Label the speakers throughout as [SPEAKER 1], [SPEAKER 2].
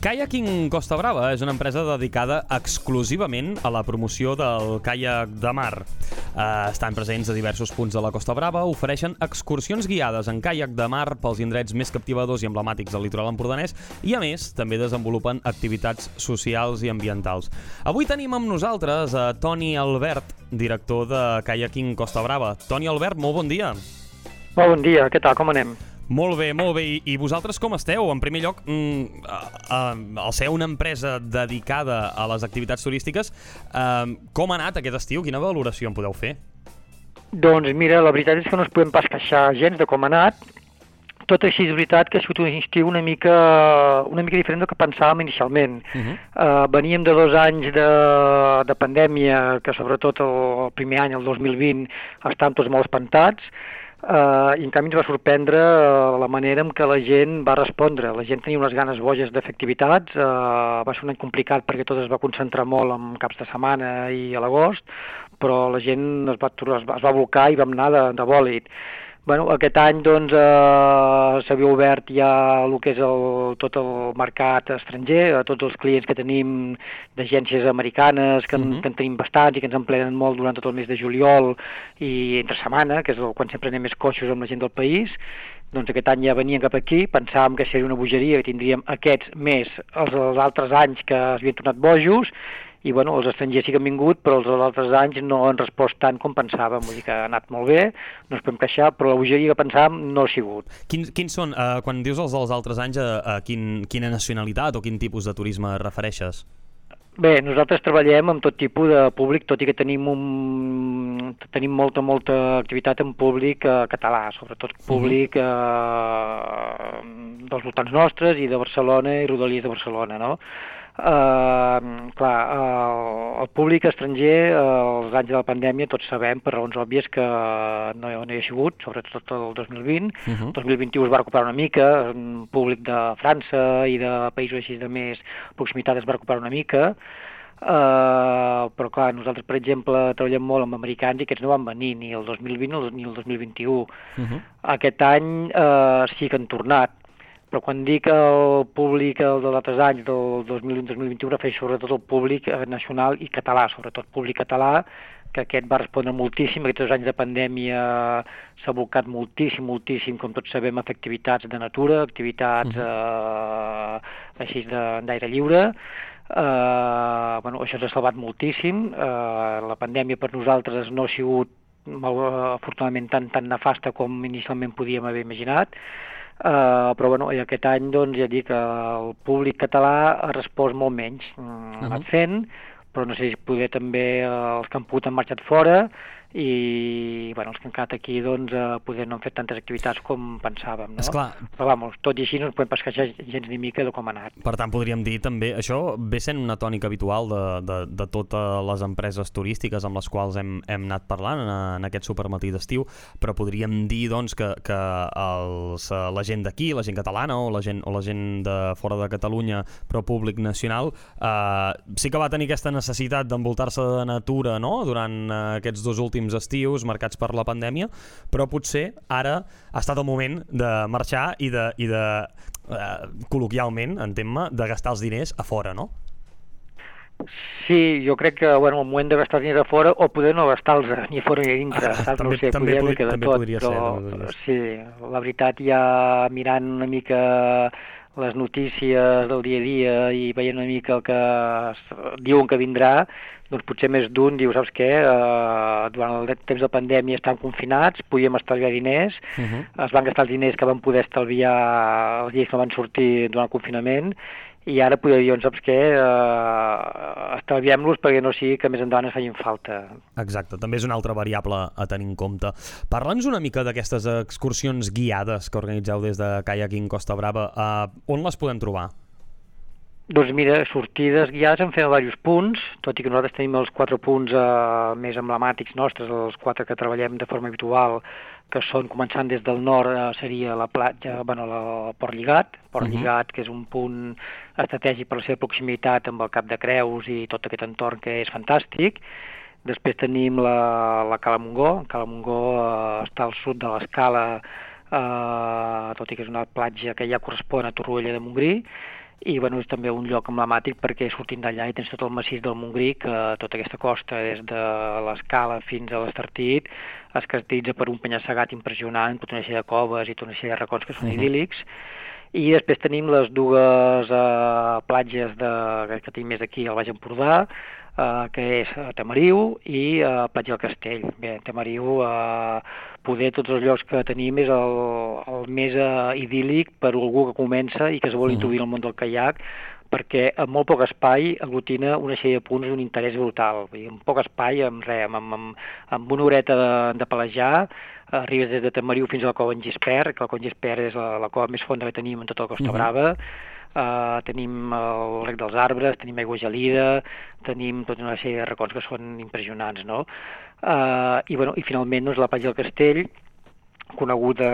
[SPEAKER 1] Kayaking Costa Brava és una empresa dedicada exclusivament a la promoció del caiac de mar. Estan presents a diversos punts de la Costa Brava, ofereixen excursions guiades en caiac de mar pels indrets més captivadors i emblemàtics del litoral empordanès i, a més, també desenvolupen activitats socials i ambientals. Avui tenim amb nosaltres a Toni Albert, director de Kayaking Costa Brava. Toni Albert, molt bon dia.
[SPEAKER 2] Molt bon dia, què tal, com anem?
[SPEAKER 1] Molt bé. I vosaltres com esteu? En primer lloc, al ser una empresa dedicada a les activitats turístiques, com ha anat aquest estiu? Quina valoració en podeu fer?
[SPEAKER 2] Doncs mira, la veritat és que no ens podem pas queixar gens de com ha anat. Tot així és veritat que ha sigut un estiu una mica diferent del que pensàvem inicialment. Veníem de 2 anys de pandèmia, que sobretot el primer any, el 2020, estàvem tots molt espantats, i en canvi ens va sorprendre la manera en què la gent va respondre. La gent tenia unes ganes boges de fer activitats, va ser un any complicat perquè tot es va concentrar molt en caps de setmana i a l'agost, però la gent es va volcar i vam anar de bòlit. Bueno, aquest any doncs s'havia obert ja el que és tot el mercat estranger, a tots els clients que tenim d'agències americanes, que en tenim bastants i que ens emplenen molt durant tot el mes de juliol i entre setmana, que és quan sempre anem més coixos amb la gent del país. Doncs aquest any ja venien cap aquí, pensàvem que seria una bogeria, que tindríem aquests més els altres anys que es havien tornat bojos, i bueno, els estrangers sí que han vingut, però els altres anys no han respost tant com pensàvem, vull dir que ha anat molt bé, no ens podem queixar, però la bogeria que pensàvem no ha sigut.
[SPEAKER 1] Quins són, quan dius els dels altres anys, quina nacionalitat o quin tipus de turisme refereixes?
[SPEAKER 2] Bé, nosaltres treballem amb tot tipus de públic, tot i que tenim molta activitat en públic català, sobretot públic dels voltants nostres i de Barcelona i rodalies de Barcelona, no? El públic estranger, els anys de la pandèmia, tots sabem, per raons òbvies, que no hi ha sigut, sobretot el 2020. El 2021 es va recuperar una mica, el públic de França i de països així de més proximitat es va recuperar una mica, però clar, nosaltres, per exemple, treballem molt amb americans i aquests no van venir ni el 2020 ni el 2021. Aquest any sí que han tornat, però quan dic el públic dels altres anys, del 2020-2021, refereixo sobretot al públic nacional i català, sobretot públic català, que aquest va respondre moltíssim. Aquests 2 anys de pandèmia s'ha volcat moltíssim, com tots sabem, a fer activitats de natura, activitats així d'aire lliure. Això ens ha salvat moltíssim. La pandèmia per nosaltres no ha sigut, afortunadament, tan nefasta com inicialment podíem haver imaginat. Però aquest any doncs ja dic que el públic català ha respost molt menys, ha anat fent, però no sé si poder també els que han pogut han marxat fora i els que han quedat aquí doncs poder no han fet tantes activitats com pensàvem, no?
[SPEAKER 1] Esclar.
[SPEAKER 2] Però tot i així no ens podem pas queixar gens ni mica de com ha anat.
[SPEAKER 1] Per tant, podríem dir també, això ve sent una tònica habitual de totes les empreses turístiques amb les quals hem anat parlant en aquest supermatí d'estiu, però podríem dir doncs que la gent d'aquí, la gent catalana o la gent de fora de Catalunya, però públic nacional, sí que va tenir aquesta necessitat d'envoltar-se de natura, no?, durant aquests 2 últims estius marcats per la pandèmia, però potser ara ha estat el moment de marxar i de col·loquialment, entén-me, de gastar els diners a fora, no?
[SPEAKER 2] Sí, jo crec que el moment de gastar els diners a fora o poder no gastar-los ni a fora ni a dintre.
[SPEAKER 1] També podria ser.
[SPEAKER 2] Sí, la veritat, ja mirant una mica les notícies del dia a dia i veient una mica el que diuen que vindrà, doncs potser més d'un diu, saps què, durant el temps de pandèmia estàvem confinats, podíem estalviar diners, es van gastar els diners que van poder estalviar els dies que van sortir durant el confinament, i ara podria dir, saps què, estalviem-los perquè no sigui que més endavant ens facin falta.
[SPEAKER 1] Exacte, també és una altra variable a tenir en compte. Parla'ns una mica d'aquestes excursions guiades que organitzeu des de Kayaking Costa Brava. On les podem trobar?
[SPEAKER 2] Doncs mira, sortides guiades en fem a diversos punts, tot i que nosaltres tenim els 4 punts més emblemàtics nostres, els 4 que treballem de forma habitual, que són, començant des del nord, seria la platja, el Port Lligat, que és un punt estratègic per la seva proximitat amb el Cap de Creus i tot aquest entorn que és fantàstic. Després tenim la Cala Montgó. Cala Montgó està al sud de l'Escala, tot i que és una platja que ja correspon a Torroella de Montgrí. i bueno, és també un lloc emblemàtic perquè sortint d'allà i tens tot el massís del Montgrí, que tota aquesta costa des de l'Escala fins a l'Estartit es caracteritza per un penya-segat impressionant, tota una sèrie de coves i tota una sèrie de racons que són idíl·lics. I després tenim les dues platges que tenim més aquí al Baix Empordà, que és Tamariu i Platja del Castell. Bé, Tamariu, poder tots els llocs que tenim és el més idíl·lic per algú que comença i que es vol introduir al món del caiac, perquè amb molt poc espai aglutina una sèrie de punts d'un interès brutal. Vull dir, amb poc espai, amb una horeta de pelejar, arribes des de Tamariu fins a la cova en Gispert, que la cova en Gispert és la cova més fonda que tenim en tota la Costa Brava. Tenim el rec dels arbres, tenim aigua gelida, tenim tota una sèrie de racons que són impressionants, no? I finalment la Platja del Castell, coneguda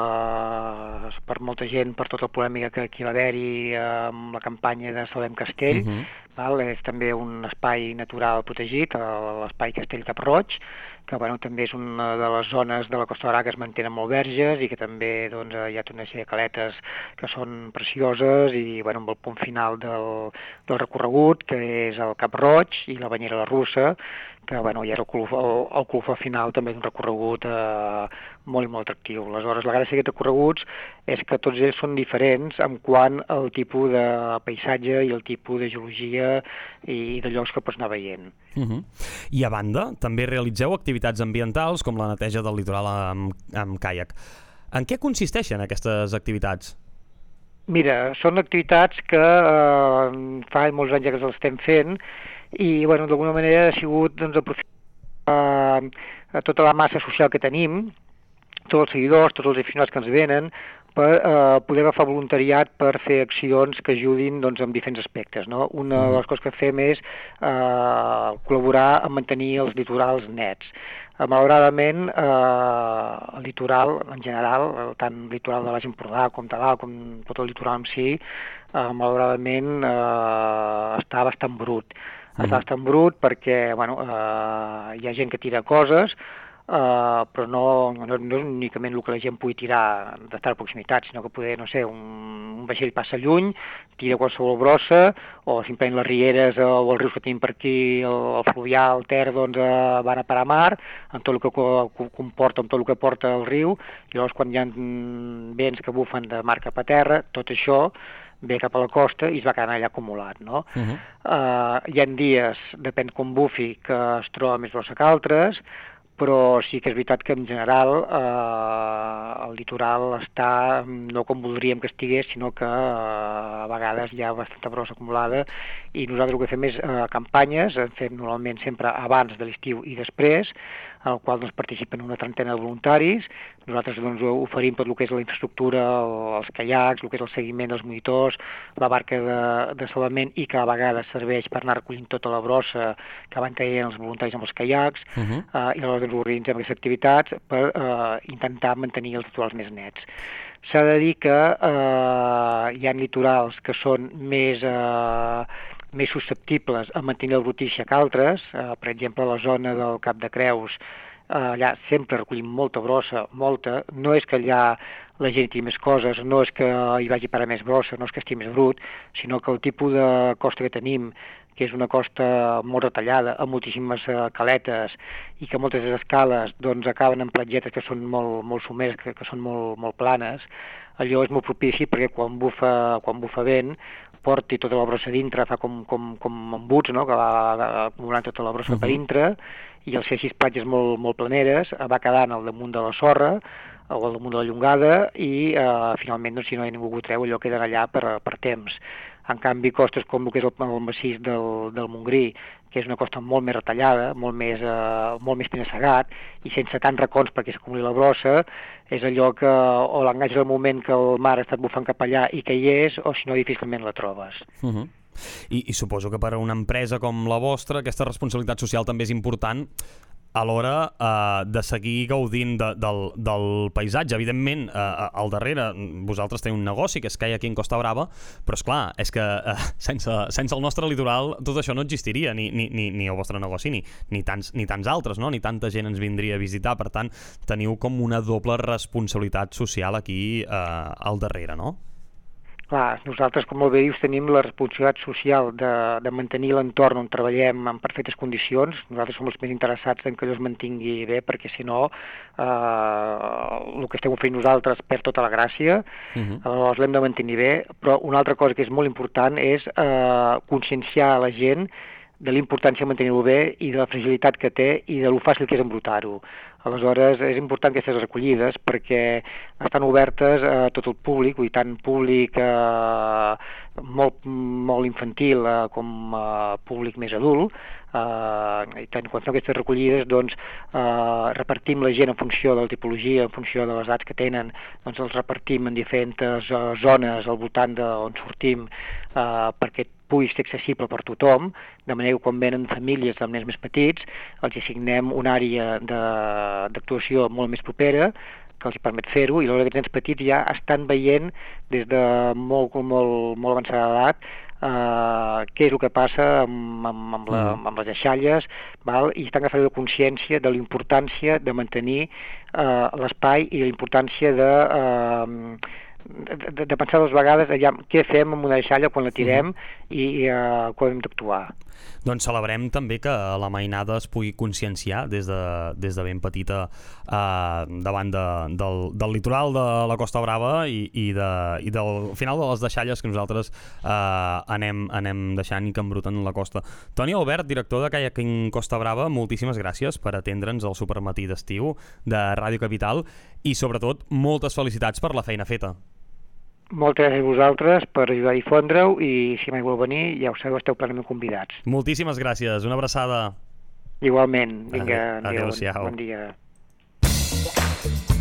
[SPEAKER 2] per molta gent per tota la polèmica que va haver-hi amb la campanya de Salvem Castell. És també un espai natural protegit, l'espai Castell Cap Roig, que també és una de les zones de la Costa Brava que es mantenen molt verges i que també hi ha tota una sèrie de caletes que són precioses i amb el punt final del recorregut, que és el Cap Roig i la Banyera de la Russa, que ja és el colofó final també d'un recorregut molt i molt atractiu. Aleshores, la gràcia d'aquests recorreguts és que tots ells són diferents en quant al tipus de paisatge i el tipus de geologia i de llocs que pots anar veient.
[SPEAKER 1] I a banda, també realitzeu activitats ambientals com la neteja del litoral amb caiac. En què consisteixen aquestes activitats?
[SPEAKER 2] Mira, són activitats que fa molts anys que les estem fent i d'alguna manera ha sigut aprofitar tota la massa social que tenim, tots els seguidors, tots els aficionats que ens venen, per poder agafar voluntariat per fer accions que ajudin en diferents aspectes, no? Una de les coses que fem és col·laborar a mantenir els litorals nets. Malauradament, el litoral en general, tant el litoral de Baix Empordà com de l'Alt, com tot el litoral en si, malauradament està bastant brut. Està bastant brut perquè hi ha gent que tira coses, però no és únicament el que la gent pugui tirar d'estar a proximitat, sinó que poder, un vaixell passa lluny, tira qualsevol brossa, o simplement les rieres o els rius que tenim per aquí, el Fluvià, el Ter, van a parar a mar, amb tot el que comporta, amb tot el que porta el riu, i llavors quan hi ha vents que bufen de mar cap a terra, tot això ve cap a la costa i es va quedant allà acumulat, no? Hi ha dies, depèn com bufi, que es troba més brossa que altres, però sí que és veritat que en general el litoral està no com voldríem que estigués, sinó que a vegades hi ha bastanta brossa acumulada i nosaltres el que fem és campanyes, en fem normalment sempre abans de l'estiu i després, en el qual participen una trentena de voluntaris. Nosaltres oferim tot el que és la infraestructura, els caiacs, el que és el seguiment dels monitors, la barca de salvament i que a vegades serveix per anar recollint tota la brossa que van traient els voluntaris amb els caiacs, i aleshores organitzem aquestes activitats per intentar mantenir els litorals més nets. S'ha de dir que hi ha litorals que són més susceptibles a mantenir el brutícia que altres. Per exemple, a la zona del Cap de Creus, allà sempre recollim molta brossa, molta. No és que allà la gent tingui més coses, no és que hi vagi parar més brossa, no és que estigui més brut, sinó que el tipus de costa que tenim, que és una costa molt retallada, amb moltíssimes caletes, i que moltes escales acaben en platgetes que són molt someres, que són molt planes, allò és molt propici perquè quan bufa vent porti tota la brossa dintre, fa com embuts, no? Que va acumulant tota la brossa per dintre, i al ser així platges molt planeres va quedant al damunt de la sorra o al damunt de la llongada i finalment si no hi ha ningú que ho treu allò queda allà per temps. En canvi, costes com el que és el massís del Montgrí, que és una costa molt més retallada, molt més penya-segat i sense tants racons perquè s'acumuli la brossa, és allò que o l'enganxes al moment que el mar ha estat bufant cap allà i que hi és, o si no difícilment la trobes.
[SPEAKER 1] I suposo que per a una empresa com la vostra aquesta responsabilitat social també és important a l'hora de seguir gaudint del paisatge. Evidentment, al darrere vosaltres teniu un negoci que és Caiac aquí en Costa Brava, però esclar, és que sense el nostre litoral tot això no existiria, ni el vostre negoci, ni tants altres, no? Ni tanta gent ens vindria a visitar. Per tant, teniu com una doble responsabilitat social aquí al darrere, no?
[SPEAKER 2] Clar, nosaltres, com molt bé dius, tenim la responsabilitat social de mantenir l'entorn on treballem en perfectes condicions. Nosaltres som els més interessats en que allò es mantingui bé, perquè si no el que estem fent nosaltres perd tota la gràcia. Aleshores l'hem de mantenir bé, però una altra cosa que és molt important és conscienciar la gent de l'importància de mantenir-ho bé i de la fragilitat que té i de lo fàcil que és embrutar-ho. Aleshores, és important aquestes recollides perquè estan obertes a tot el públic, i tant públic molt infantil com públic més adult. I tant, quan fem aquestes recollides, doncs, repartim la gent en funció de la tipologia, en funció de les edats que tenen, doncs els repartim en diferents zones al voltant d'on sortim perquè pugui ser accessible per tothom, de manera que quan venen famílies amb nens més petits, els assignem una àrea d'actuació molt més propera, que els permet fer-ho, i aleshores aquests nens petits ja estan veient des de molt avançada edat què és el que passa amb les deixalles, val? I estan agafant la consciència de la importància de mantenir l'espai i la importància de pensar dues vegades què fem amb una deixalla quan la tirem i quan hem d'actuar.
[SPEAKER 1] Doncs celebrem també que la mainada es pugui conscienciar des de ben petita davant del litoral de la Costa Brava i del final de les deixalles que nosaltres anem deixant i que embruten la costa. Toni Albert, director de Kayaking Costa Brava, moltíssimes gràcies per atendre'ns al supermatí d'estiu de Ràdio Capital i sobretot moltes felicitats per la feina feta.
[SPEAKER 2] Moltes gràcies a vosaltres per ajudar a difondre-ho i si mai voleu venir, ja ho sabeu, esteu plenament convidats.
[SPEAKER 1] Moltíssimes gràcies, una abraçada.
[SPEAKER 2] Igualment, vinga,
[SPEAKER 1] adéu-siau.
[SPEAKER 2] Bon dia.